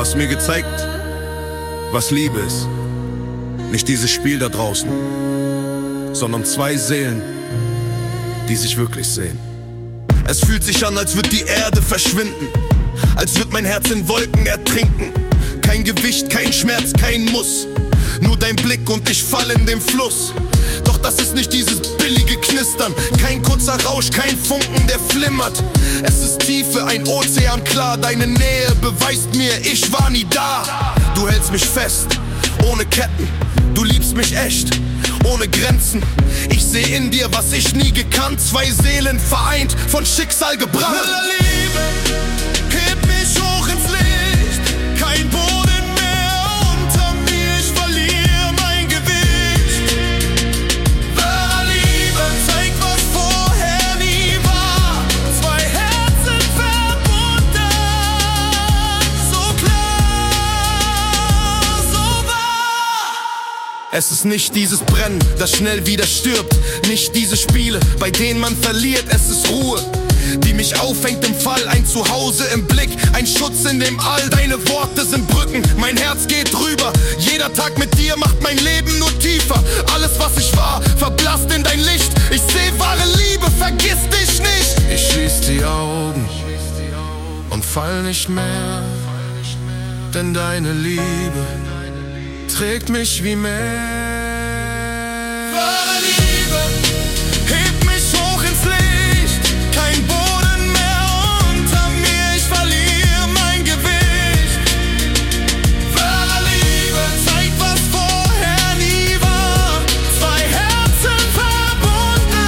hast mir gezeigt, was Liebe ist. Nicht dieses Spiel da draußen, sondern zwei Seelen, die sich wirklich sehen. Es fühlt sich an, als wird die Erde verschwinden, als wird mein Herz in Wolken ertrinken. Kein Gewicht, kein Schmerz, kein Muss, nur dein Blick und ich fall in den Fluss. Doch das ist nicht dieses billige Knistern, kein kurzer Rausch, kein Funken, der flimmert. Es ist Tiefe, ein Ozean klar, deine Nähe beweist mir, ich war nie da. Du hältst mich fest, ohne Ketten, du liebst mich echt, ohne Grenzen. Ich seh in dir, was ich nie gekannt, zwei Seelen vereint, von Schicksal gebrannt. Liebe, heb mich hoch ins Licht, kein Boden mehr unter mir, ich verliere mein Gewicht. Wahre Liebe zeigt, was vorher nie war, zwei Herzen verbunden, so klar, so wahr. Es ist nicht dieses Brennen, das schnell wieder stirbt, nicht diese Spiele, bei denen man verliert, es ist Ruhe, die mich auffängt im Fall, ein Zuhause im Blick, ein Schutz in dem All. Deine Worte sind Brücken, mein Herz geht drüber. Jeder Tag mit dir macht mein Leben nur tiefer. Alles, was ich war, verblasst in dein Licht. Ich seh wahre Liebe, vergiss dich nicht. Ich schließ die Augen und fall nicht mehr, denn deine Liebe trägt mich wie Meer. Wahre Liebe, heb mich hoch ins Licht, kein Boden mehr unter mir, ich verliere mein Gewicht. Wahre Liebe zeigt, was vorher nie war, zwei Herzen verbunden,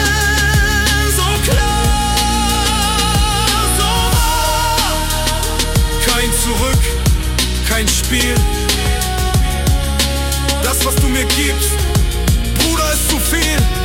so klar, so wahr. Kein Zurück, kein Spiel, das, was du mir gibst, Bruder, ist zu viel.